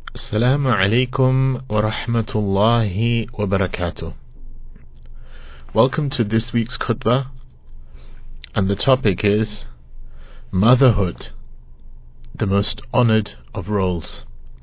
Assalamu alaikum wa rahmatullahi wa barakatuh. Welcome to this week's khutbah, and the topic is motherhood, the most honored of roles.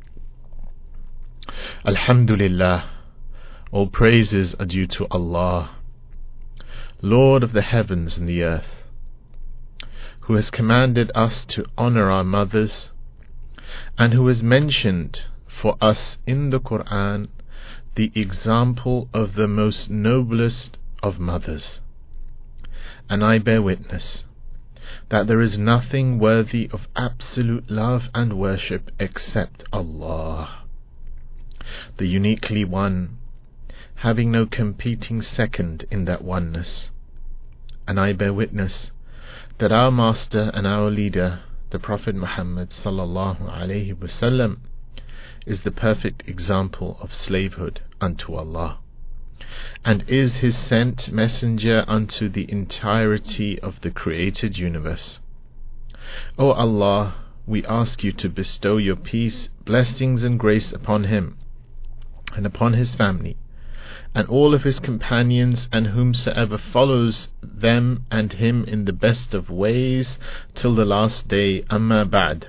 Alhamdulillah, all praises are due to Allah, Lord of the heavens and the earth, who has commanded us to honor our mothers, and who has mentioned for us in the Quran the example of the most noblest of mothers. And I bear witness that there is nothing worthy of absolute love and worship except Allah, the uniquely one, having no competing second in that oneness. And I bear witness that our master and our leader, the Prophet Muhammad sallallahu alaihi wasallam, is the perfect example of slavehood unto Allah, and is His sent messenger unto the entirety of the created universe. O Allah, we ask you to bestow your peace, blessings and grace upon him, and upon his family, and all of his companions, and whomsoever follows them and him in the best of ways till the last day. Amma ba'd.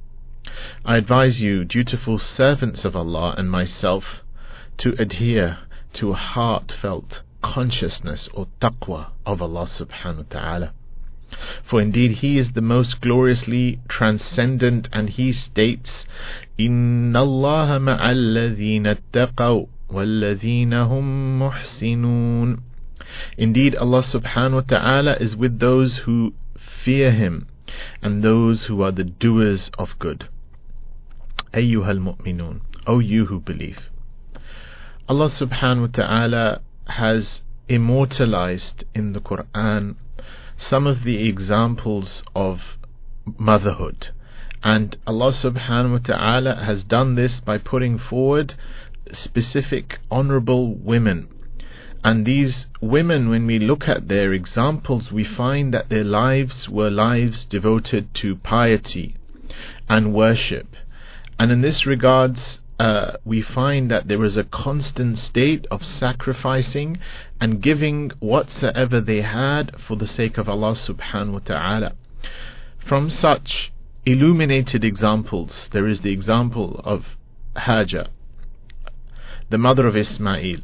I advise you, dutiful servants of Allah and myself, to adhere to a heartfelt consciousness or taqwa of Allah subhanahu wa ta'ala. For indeed He is the most gloriously transcendent, and He states, Inna Allah ma'al ladhina attaqaw wal ladhina hum muhsinun. Indeed Allah subhanahu wa ta'ala is with those who fear Him and those who are the doers of good. Ayyuhal mu'minun, O you who believe. Allah subhanahu wa ta'ala has immortalized in the Quran some of the examples of motherhood, and Allah subhanahu wa ta'ala has done this by putting forward specific honorable women. And these women, when we look at their examples, we find that their lives were lives devoted to piety and worship. And in this regards, we find that there is a constant state of sacrificing and giving whatsoever they had for the sake of Allah subhanahu wa ta'ala. From such illuminated examples, there is the example of Hajar, the mother of Ismail.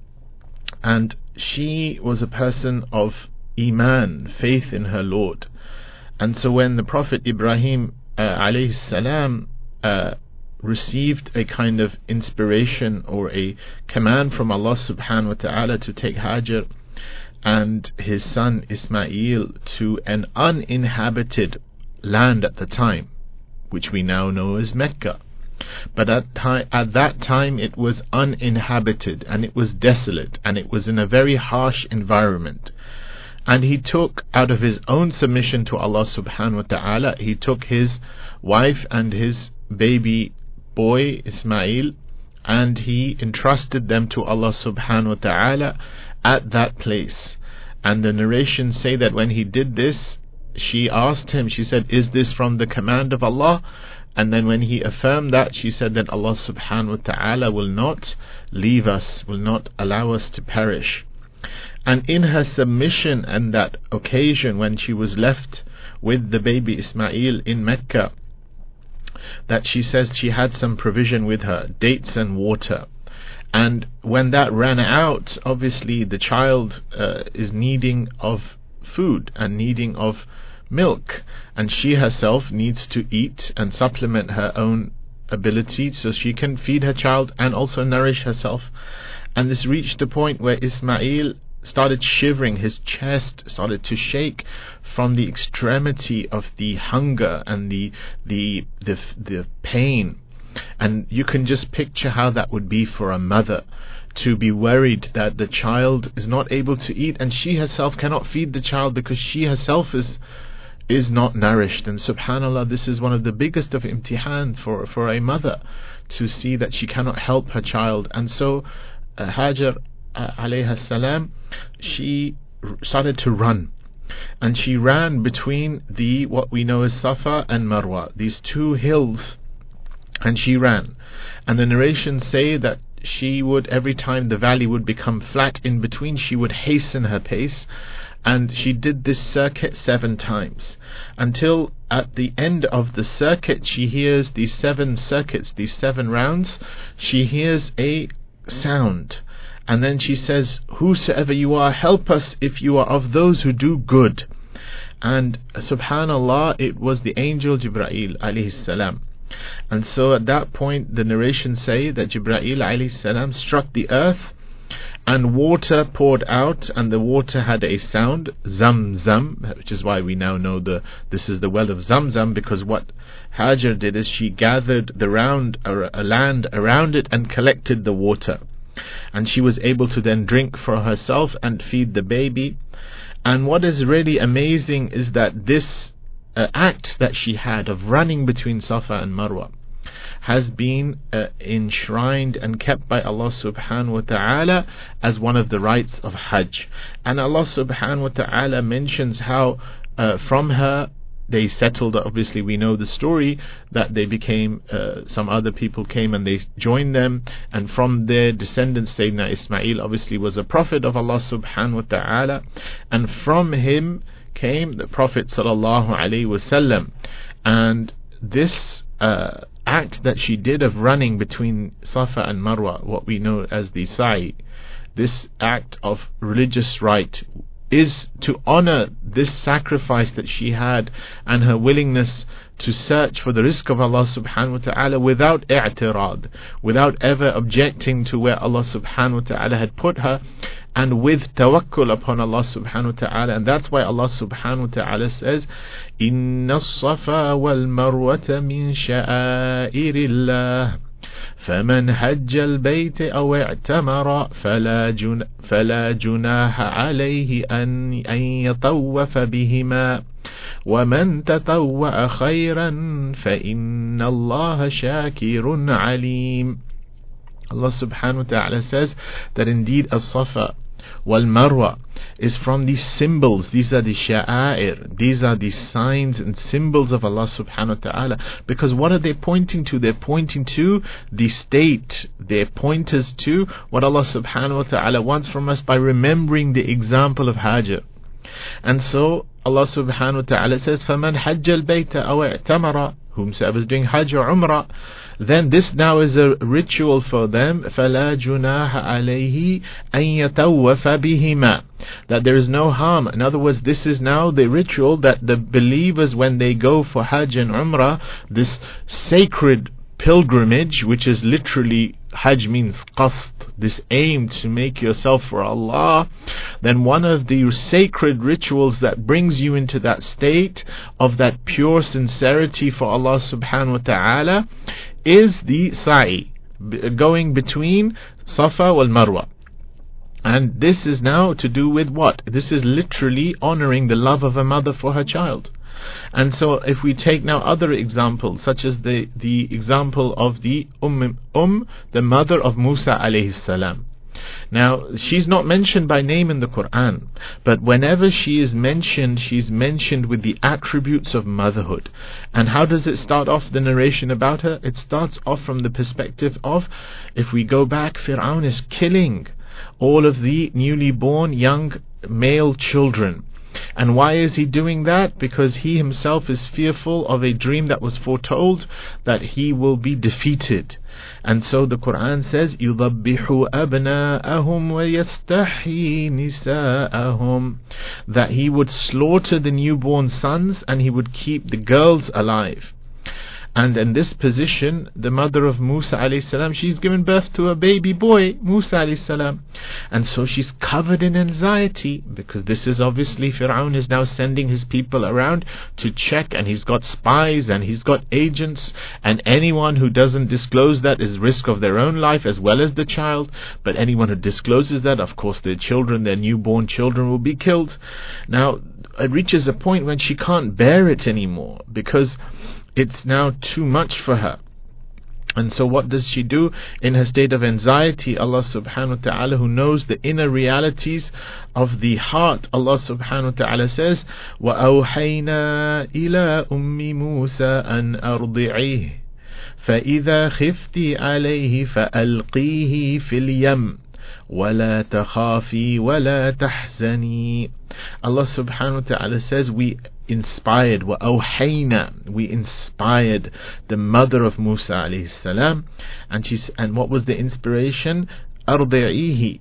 And she was a person of Iman, faith in her Lord. And so when the Prophet Ibrahim alayhi salam received a kind of inspiration or a command from Allah subhanahu wa ta'ala to take Hajar and his son Ismail to an uninhabited land at the time, which we now know as Mecca. But at that time it was uninhabited, and it was desolate, and it was in a very harsh environment. And he took, out of his own submission to Allah subhanahu wa ta'ala, he took his wife and his baby boy Ismail, and he entrusted them to Allah subhanahu wa ta'ala at that place. And the narrations say that when he did this, she asked him, she said, is this from the command of Allah? And then when he affirmed that, she said that Allah subhanahu wa ta'ala will not leave us, will not allow us to perish. And in her submission and that occasion when she was left with the baby Ismail in Mecca, that she says she had some provision with her, dates and water. And when that ran out, obviously the child is needing of food and needing of milk, and she herself needs to eat and supplement her own ability so she can feed her child and also nourish herself. And this reached a point where Ismail started shivering, his chest started to shake from the extremity of the hunger and the pain. And you can just picture how that would be for a mother, to be worried that the child is not able to eat, and she herself cannot feed the child because she herself is not nourished. And subhanallah, this is one of the biggest of imtihan for a mother, to see that she cannot help her child. And so Hajar alayha salam, she started to run, and she ran between what we know as Safa and Marwa, these two hills and she ran. And the narrations say that she would, every time the valley would become flat in between, she would hasten her pace, and she did this circuit 7 times, until at the end of the circuit she hears these 7 circuits, these 7 rounds, she hears a sound, and then she says, "Whosoever you are, help us if you are of those who do good." And subhanallah, it was the angel Jibreel alayhi salam. And so at that point the narrations say that Jibreel alayhi salam struck the earth, and water poured out, and the water had a sound, Zamzam, which is why we now know this is the well of Zamzam, because what Hajar did is she gathered the land around it and collected the water, and she was able to then drink for herself and feed the baby. And what is really amazing is that this act that she had of running between Safa and Marwa has been enshrined and kept by Allah subhanahu wa ta'ala as one of the rites of Hajj. And Allah subhanahu wa ta'ala mentions how from her they settled. Obviously we know the story that they became, some other people came and they joined them, and from their descendants Sayyidina Ismail obviously was a prophet of Allah subhanahu wa ta'ala, and from him came the Prophet sallallahu alaihi wasallam. And this act that she did of running between Safa and Marwa, what we know as the Sa'i, this act of religious rite, is to honor this sacrifice that she had and her willingness to search for the rizq of Allah subhanahu wa ta'ala without i'tirad, without ever objecting to where Allah subhanahu wa ta'ala had put her, and with tawakkul upon Allah subhanahu wa ta'ala. And that's why Allah subhanahu wa ta'ala says, Inna as-safa wal marwata min sha'airillah, فمن حج البيت أو اعتمر فلا جناح عليه أن يطوف بهما ومن تطوع خيرا فإن الله شاكر عليم. Allah subhanahu wa ta'ala says that indeed as-Safa wal Marwa is from these symbols. These are the sha'air, these are the signs and symbols of Allah subhanahu wa ta'ala. Because what are they pointing to? They're pointing to the state, they're pointers to what Allah subhanahu wa ta'ala wants from us by remembering the example of Hajar. And so Allah subhanahu wa ta'ala says, فَمَنْ حَجَّ الْبَيْتَ أَوْ اعْتَمَرَ, whomsoever is doing Hajj or Umrah, then this now is a ritual for them. فَلَا جُنَاحَ عَلَيْهِ أَن يَطَوَّفَ بِهِمَا, that there is no harm. In other words, this is now the ritual that the believers, when they go for Hajj and Umrah, this sacred pilgrimage, which is literally, Hajj means qasd, this aim to make yourself for Allah, then one of the sacred rituals that brings you into that state of that pure sincerity for Allah subhanahu wa ta'ala is the sa'i, going between Safa wal Marwa. And this is now to do with what? This is literally honoring the love of a mother for her child. And so if we take now other examples, such as the example of the the mother of Musa alayhi salam. Now, she's not mentioned by name in the Quran, but whenever she is mentioned, she's mentioned with the attributes of motherhood. And how does it start off, the narration about her? It starts off from the perspective of, if we go back, Fir'aun is killing all of the newly born young male children. And why is he doing that? Because he himself is fearful of a dream that was foretold, that he will be defeated. And so the Quran says, يُضَبِّحُ أَبْنَاءَهُمْ وَيَسْتَحْيِي نِسَاءَهُمْ, that he would slaughter the newborn sons and he would keep the girls alive. And in this position, the mother of Musa alayhi salam, she's given birth to a baby boy, Musa alayhi salam. And so she's covered in anxiety, because this is obviously, Fir'aun is now sending his people around to check, and he's got spies and he's got agents, and anyone who doesn't disclose that is risk of their own life as well as the child. But anyone who discloses that, of course their children, their newborn children, will be killed. Now it reaches a point when she can't bear it anymore, because it's now too much for her. And so what does she do? In her state of anxiety, Allah subhanahu wa ta'ala, who knows the inner realities of the heart, Allah subhanahu wa ta'ala says, وَأَوْحَيْنَا إِلَىٰ أُمِّ مُوسَىٰ أَنْ أَرْضِعِيهِ فإذا خفت عليه فألقيه في اليم ولا تخافي ولا تحزني. Allah subhanahu wa ta'ala says, we inspired the mother of Musa alayhi salam, and what was the inspiration? أرضعيه,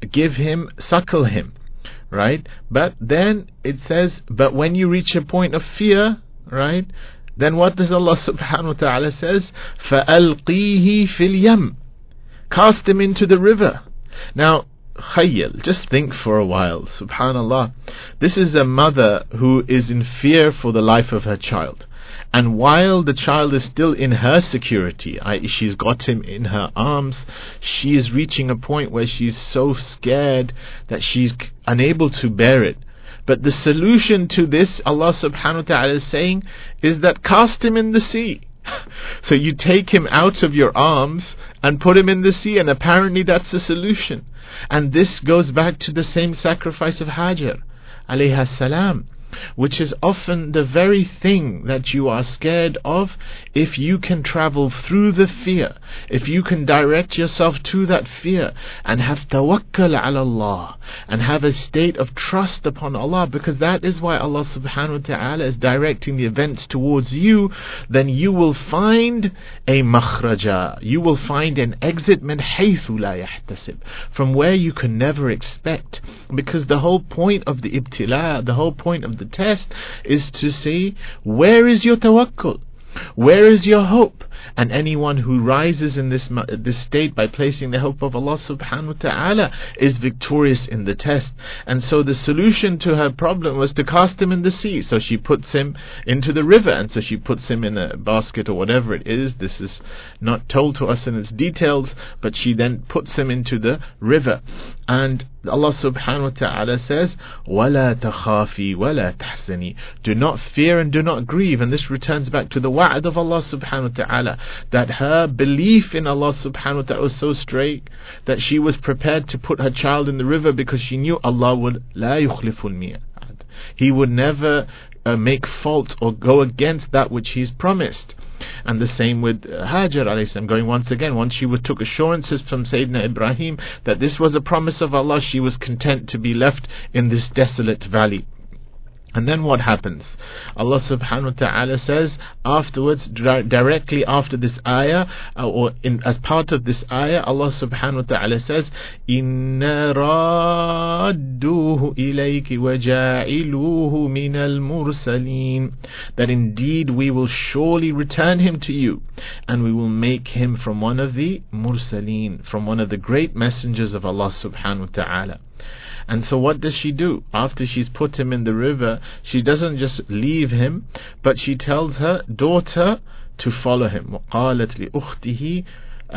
suckle him, right? But then it says, but when you reach a point of fear, right, then what does Allah subhanahu wa ta'ala says? فَأَلْقِيهِ فِي الْيَمِّ, cast him into the river. Now, khayyal, just think for a while, subhanallah. This is a mother who is in fear for the life of her child. And while the child is still in her security, i.e. she's got him in her arms, she is reaching a point where she's so scared that she's unable to bear it. But the solution to this, Allah subhanahu wa ta'ala is saying, is that cast him in the sea. So you take him out of your arms and put him in the sea, and apparently that's the solution. And this goes back to the same sacrifice of Hajar alayha salam, which is often the very thing that you are scared of. If you can travel through the fear, if you can direct yourself to that fear and have tawakkul ala Allah, and have a state of trust upon Allah, because that is why Allah subhanahu wa ta'ala is directing the events towards you, then you will find a makhraja, you will find an exit min haythu la yahtasib, from where you can never expect. Because the whole point of the ibtila, the whole point of the test, is to see, where is your tawakkul? Where is your hope? And anyone who rises in this state by placing the hope of Allah subhanahu wa ta'ala is victorious in the test. And so the solution to her problem was to cast him in the sea. So she puts him into the river, and so she puts him in a basket or whatever it is. This is not told to us in its details, but she then puts him into the river. And Allah subhanahu wa ta'ala says, وَلَا تَخَافِي وَلَا تَحْزَنِي, do not fear and do not grieve. And this returns back to the wa'ad of Allah subhanahu wa ta'ala, that her belief in Allah subhanahu wa ta'ala was so straight that she was prepared to put her child in the river, because she knew Allah would la yukhliful mi'ad, He would never make fault or go against that which He's promised. And the same with Hajar alayhi salam, going once she took assurances from Sayyidina Ibrahim that this was a promise of Allah, she was content to be left in this desolate valley. And then what happens? Allah subhanahu wa ta'ala says afterwards, directly after this ayah, as part of this ayah, Allah subhanahu wa ta'ala says, Inna radduhu ilayki wa ja'iluhu minal mursaleen, that indeed we will surely return him to you, and we will make him from one of the mursaleen, from one of the great messengers of Allah subhanahu wa ta'ala. And so what does she do? After she's put him in the river, she doesn't just leave him, but she tells her daughter to follow him. وَقَالَتْ لِأُخْتِهِ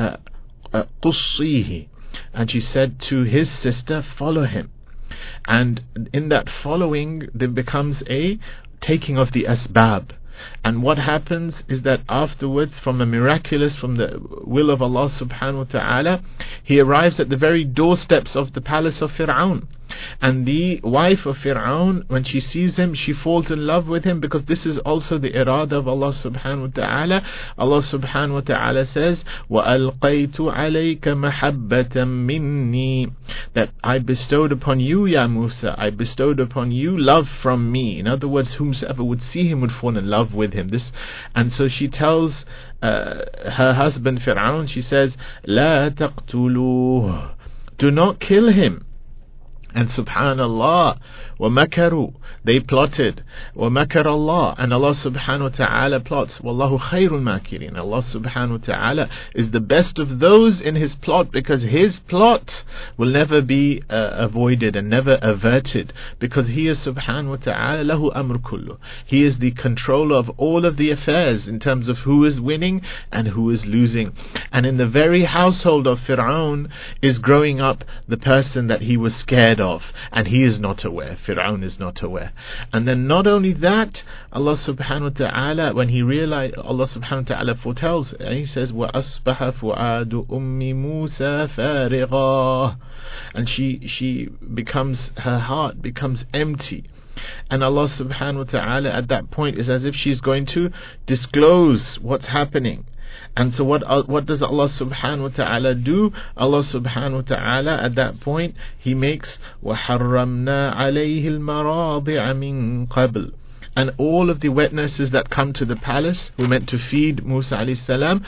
قُصِّيهِ, and she said to his sister, follow him. And in that following, there becomes a taking of the asbab. And what happens is that afterwards, from the will of Allah subhanahu wa ta'ala, he arrives at the very doorsteps of the palace of Fir'aun. And the wife of Fir'aun, when she sees him, she falls in love with him, because this is also the irada of Allah subhanahu wa ta'ala. Allah subhanahu wa ta'ala says, وَأَلْقَيْتُ عَلَيْكَ مَحَبَّةً مِّنِّي, that I bestowed upon you, Ya Musa, I bestowed upon you love from me. In other words, whomsoever would see him would fall in love with him. And so she tells her husband Fir'aun, she says, لَا تَقْتُلُوهُ, do not kill him. And subhanallah, وَمَكَرُوا, they plotted, وَمَكَرَ اللَّهُ, and Allah subhanahu wa ta'ala plots. وَاللَّهُ خَيْرُ الْمَاكِرِينَ, Allah subhanahu wa ta'ala is the best of those in His plot, because His plot will never be avoided and never averted, because He is subhanahu wa ta'ala lahu amr kullu. He is the controller of all of the affairs in terms of who is winning and who is losing. And in the very household of Fir'aun is growing up the person that he was scared of, and he is not aware. Fir'aun is not aware. And then not only that, Allah subhanahu wa ta'ala, when he realized, Allah subhanahu wa ta'ala foretells, and He says, وَأَصْبَحَ فُؤَادُ أُمِّ مُوسَى فَارِغًا, and she becomes, her heart becomes empty. And Allah subhanahu wa ta'ala at that point is as if she's going to disclose what's happening. And so what does Allah subhanahu wa ta'ala do? Allah subhanahu wa ta'ala at that point, He makes وَحَرَّمْنَا عَلَيْهِ الْمَرَاضِعَ مِنْ قَبْلِ. And all of the wet nurses that come to the palace, who meant to feed Musa alayhi salam,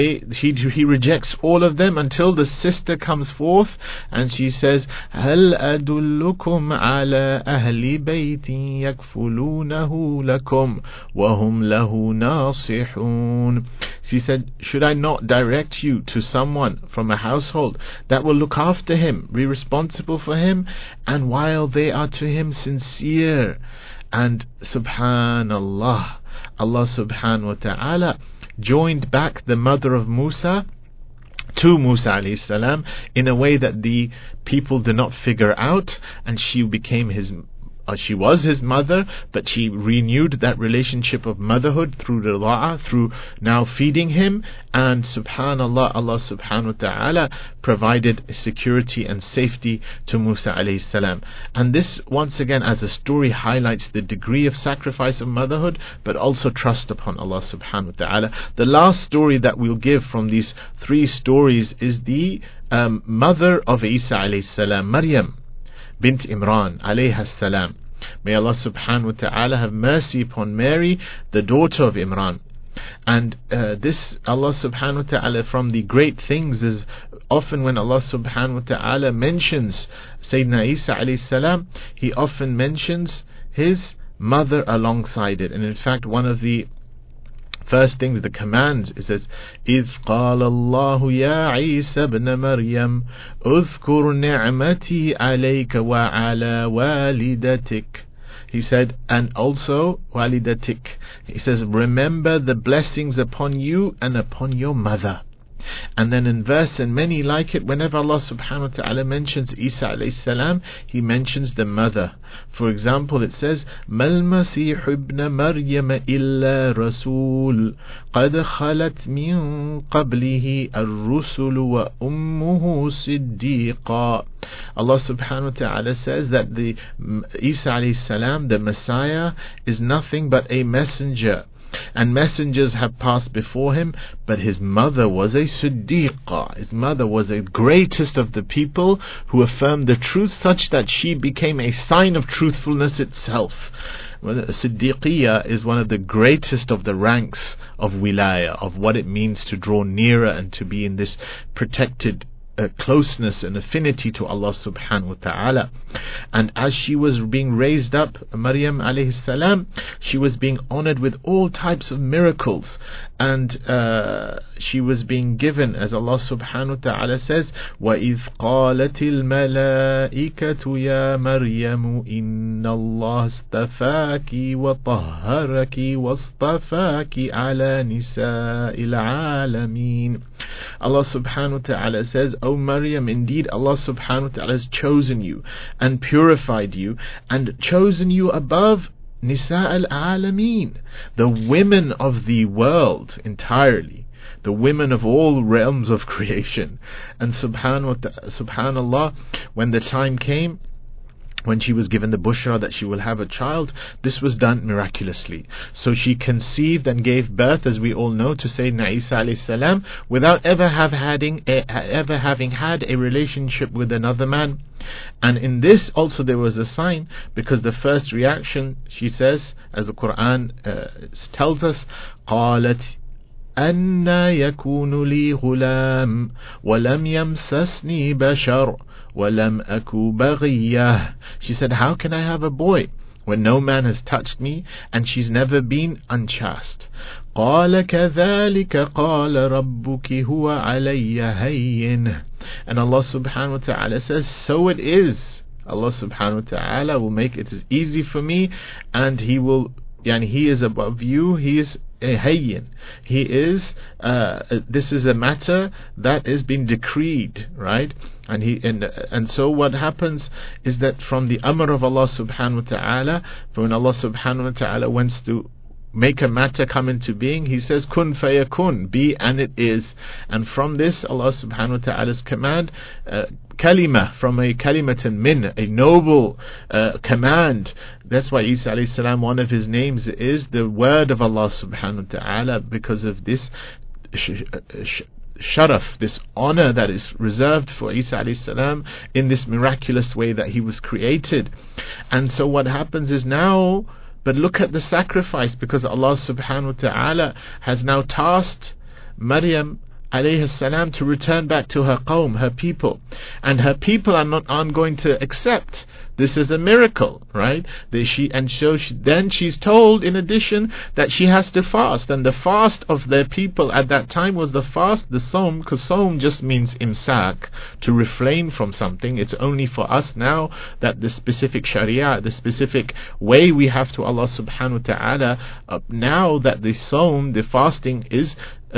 he rejects all of them until the sister comes forth and she says, هَلْ أَدُلُّكُمْ عَلَىٰ أَهْلِ بَيْتٍ يَكْفُلُونَهُ لَكُمْ وَهُمْ لَهُ نَاصِحُونَ. She said, should I not direct you to someone from a household that will look after him, be responsible for him, and while they are to him sincere? And subhanallah, Allah subhanahu wa ta'ala joined back the mother of Musa to Musa alayhi salam in a way that the people did not figure out, and she became she was his mother, but she renewed that relationship of motherhood through rida'ah, through now feeding him. And subhanallah, Allah subhanahu wa ta'ala provided security and safety to Musa alayhi salam. And this once again as a story highlights the degree of sacrifice of motherhood, but also trust upon Allah subhanahu wa ta'ala. The last story that we'll give from these three stories is the mother of Isa alayhi salam, Maryam bint Imran alayha salam. May Allah subhanahu wa ta'ala have mercy upon Mary, the daughter of Imran. And this Allah subhanahu wa ta'ala, from the great things is often when Allah subhanahu wa ta'ala mentions Sayyidina Isa alayhi salam, He often mentions his mother alongside it. And in fact, one of the first things, the commands, it says, إِذْ قَالَ اللَّهُ يَا عِيسَى ابْنَ مَرْيَمَ اذْكُرْ نِعْمَتِي عَلَيْكَ وَعَلَى وَالِدَتِكَ. He said, and also walidatik. He says, remember the blessings upon you and upon your mother. And then in verse, and many like it, whenever Allah subhanahu wa ta'ala mentions Isa alayhi salam, He mentions the mother. For example, it says, مَا الْمَسِيحُ ابْنَ مَرْيَمَ إِلَّا رَسُولٌ قَدْ خَلَتْ مِنْ قَبْلِهِ الرُّسُلُ وَأُمُّهُ صِدِّيقًا. Allah subhanahu wa ta'ala says that the Isa alayhi salam, the Messiah, is nothing but a messenger. And messengers have passed before him, but his mother was a Siddiqa. His mother was the greatest of the people who affirmed the truth, such that she became a sign of truthfulness itself. Siddiqiyya is one of the greatest of the ranks of wilayah, of what it means to draw nearer and to be in this protected closeness and affinity to Allah subhanahu wa ta'ala. And as she was being raised up, Maryam alayhi salam, she was being honored with all types of miracles, and she was being given, as Allah subhanahu wa ta'ala says, وَإِذْ قَالَتِ الْمَلَائِكَةُ يَا مَرْيَمُ إِنَّ اللَّهَ اسْتَفَاكِ وَطَهَّرَكِ وَاصْطَفَاكِ عَلَى نِسَاءِ الْعَالَمِينَ. Allah subhanahu wa ta'ala says, O Maryam, indeed Allah subhanahu wa ta'ala has chosen you and purified you and chosen you above Nisa al-Alameen, the women of the world entirely, the women of all realms of creation. And subhanallah, when the time came, when she was given the bushra that she will have a child, this was done miraculously. So she conceived and gave birth, as we all know, to Sayyidina Isa alayhi salam, without ever having had a relationship with another man. And in this also there was a sign, because the first reaction, she says, as the Quran tells us, قالت أَنَّا يَكُونُ لِي غُلَامٌ وَلَمْ يَمْسَسْنِي بَشَرٌ وَلَمْ أَكُ بَغِيًّا. She said, how can I have a boy when no man has touched me and she's never been unchaste? قَالَ كَذَلِكَ قَالَ رَبُّكِ هُوَ عَلَيَّ هَيِّنٌ. And Allah subhanahu wa ta'ala says, so it is. Allah subhanahu wa ta'ala will make it as easy for me, and He will, He is above you, He is hayyin. He is, this is a matter that is being decreed, right? And so what happens is that from the amr of Allah subhanahu wa ta'ala, when Allah subhanahu wa ta'ala wants to make a matter come into being, He says, kun fayakun, be and it is. And from this, Allah subhanahu wa ta'ala's command, kalima, from a kalimatan min, a noble command. That's why Isa alayhi salam, one of his names is the word of Allah subhanahu wa ta'ala, because of this sharaf, this honor that is reserved for Isa alayhi salam in this miraculous way that he was created. And so what happens is now, but look at the sacrifice, because Allah subhanahu wa ta'ala has now tasked Maryam alayhi salam to return back to her qawm, her people, and her people aren't going to accept this is a miracle, right? Then she's told, in addition, that she has to fast, and the fast of their people at that time was the Sawm, because Sawm just means imsak, to refrain from something. It's only for us now that the specific sharia, the specific way we have to Allah subhanahu wa ta'ala, now that the Sawm, the fasting, is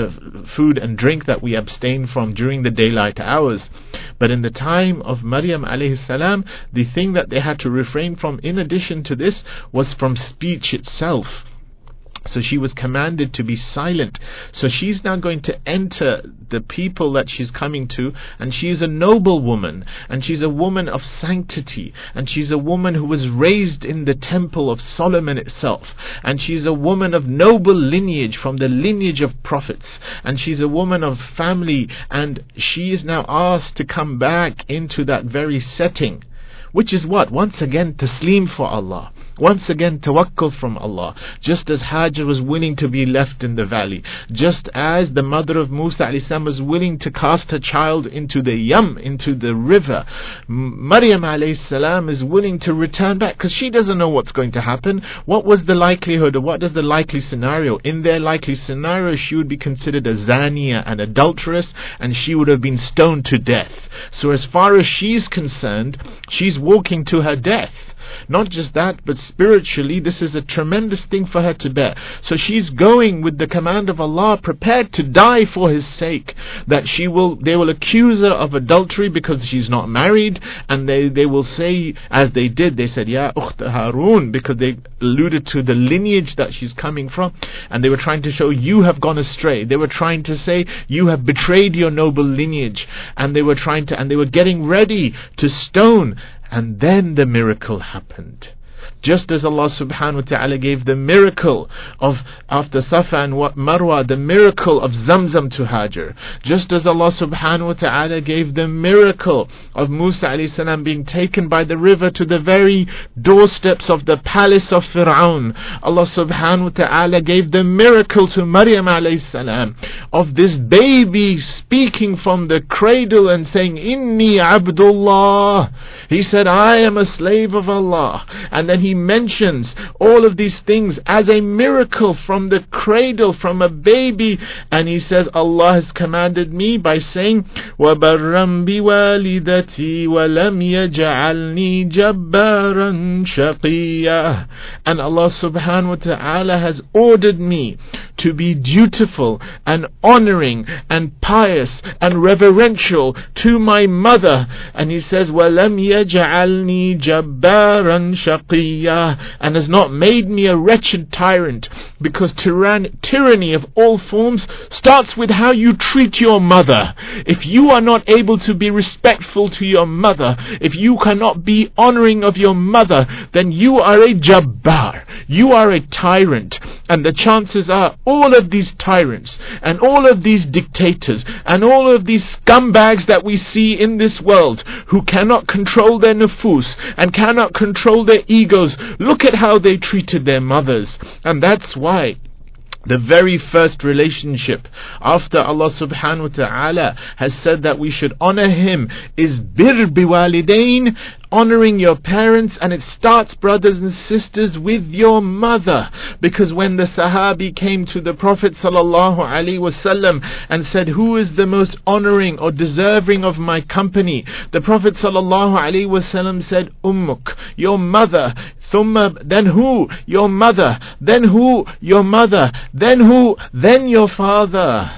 food and drink that we abstain from during the daylight hours. But in the time of Maryam alayhi salam, the thing that they had to refrain from in addition to this was from speech itself. So she was commanded to be silent. So she's now going to enter the people that she's coming to, and she is a noble woman, and she's a woman of sanctity, and she's a woman who was raised in the temple of Solomon itself, and she's a woman of noble lineage, from the lineage of prophets, and she's a woman of family, and she is now asked to come back into that very setting, which is what? Once again, taslim for Allah. Once again, tawakkul from Allah. Just as Hajar was willing to be left in the valley, just as the mother of Musa alayhi salam was willing to cast her child into the into the river, Maryam alayhi salam is willing to return back, because she doesn't know what's going to happen. What was the likelihood, or what is the likely scenario? In their likely scenario, she would be considered a zaniya, an adulteress, and she would have been stoned to death. So as far as she's concerned, she's walking to her death. Not just that, but spiritually this is a tremendous thing for her to bear. So she's going with the command of Allah, prepared to die for His sake. That they will accuse her of adultery because she's not married, and they will say, as they did, they said, Ya Ukht Harun, because they alluded to the lineage that she's coming from, and they were trying to show, you have gone astray. They were trying to say, you have betrayed your noble lineage, and they were getting ready to stone. And then the miracle happened. Just as Allah subhanahu wa ta'ala gave the miracle of, after Safa and Marwa, the miracle of Zamzam to Hajar. Just as Allah subhanahu wa ta'ala gave the miracle of Musa alayhi salam being taken by the river to the very doorsteps of the palace of Fir'aun. Allah subhanahu wa ta'ala gave the miracle to Maryam alayhi salam of this baby speaking from the cradle and saying, Inni Abdullah. He said, I am a slave of Allah. And then he mentions all of these things as a miracle from the cradle, from a baby. And he says, Allah has commanded me by saying, وَبَرًّا بِوَالِدَتِي وَلَمْ يَجْعَلْنِي جَبَّارًا شَقِيًّا. And Allah subhanahu wa ta'ala has ordered me to be dutiful and honoring and pious and reverential to my mother. And he says, وَلَمْ يَجْعَلْنِي جَبَّارًا شَقِيًّا, and has not made me a wretched tyrant, because tyranny of all forms starts with how you treat your mother. If you are not able to be respectful to your mother, if you cannot be honoring of your mother, then you are a jabbar, you are a tyrant. And the chances are all of these tyrants and all of these dictators and all of these scumbags that we see in this world, who cannot control their nufus and cannot control their egos, look at how they treated their mothers. And that's why the very first relationship, after Allah subhanahu wa ta'ala has said that we should honor Him, is bir biwalidain, honoring your parents. And it starts, brothers and sisters, with your mother. Because when the Sahabi came to the Prophet sallallahu alaihi wasallam and said, who is the most honoring or deserving of my company? The Prophet sallallahu alaihi wasallam said, Ummuk, your mother. Thumma, then who? Your mother. Then who? Your mother. Then who? Then your father.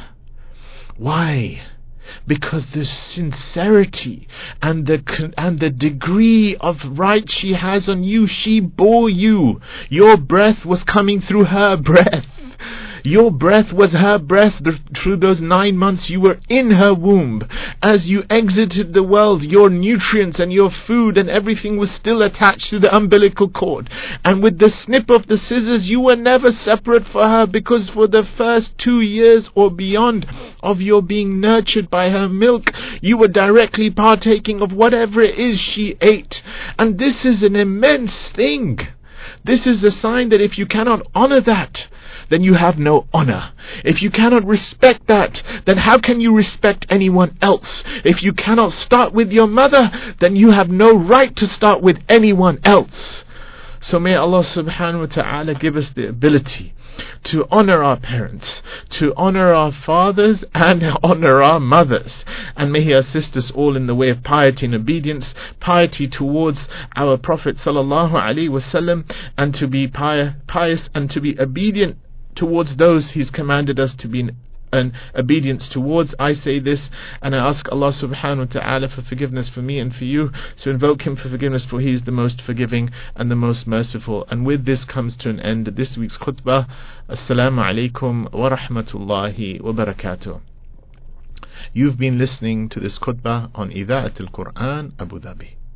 Why? Because the sincerity and the degree of right she has on you, she bore you. Your breath was coming through her breath. Your breath was her breath through those 9 months you were in her womb. As you exited the world, your nutrients and your food and everything was still attached to the umbilical cord. And with the snip of the scissors, you were never separate for her, because for the first 2 years or beyond of your being nurtured by her milk, you were directly partaking of whatever it is she ate. And this is an immense thing. This is a sign that if you cannot honor that, then you have no honor. If you cannot respect that, then how can you respect anyone else? If you cannot start with your mother, then you have no right to start with anyone else. So may Allah subhanahu wa ta'ala give us the ability to honor our parents, to honor our fathers and honor our mothers. And may He assist us all in the way of piety and obedience, piety towards our Prophet sallallahu alaihi wasallam, and to be pious and to be obedient towards those He's commanded us to be and obedience towards. I say this and I ask Allah subhanahu wa ta'ala for forgiveness for me and for you, so invoke Him for forgiveness, for He is the most forgiving and the most merciful. And with this comes to an end this week's khutbah. Assalamu alaikum wa rahmatullahi wa barakatuh. You've been listening to this khutbah on Idha'at al-Quran, Abu Dhabi.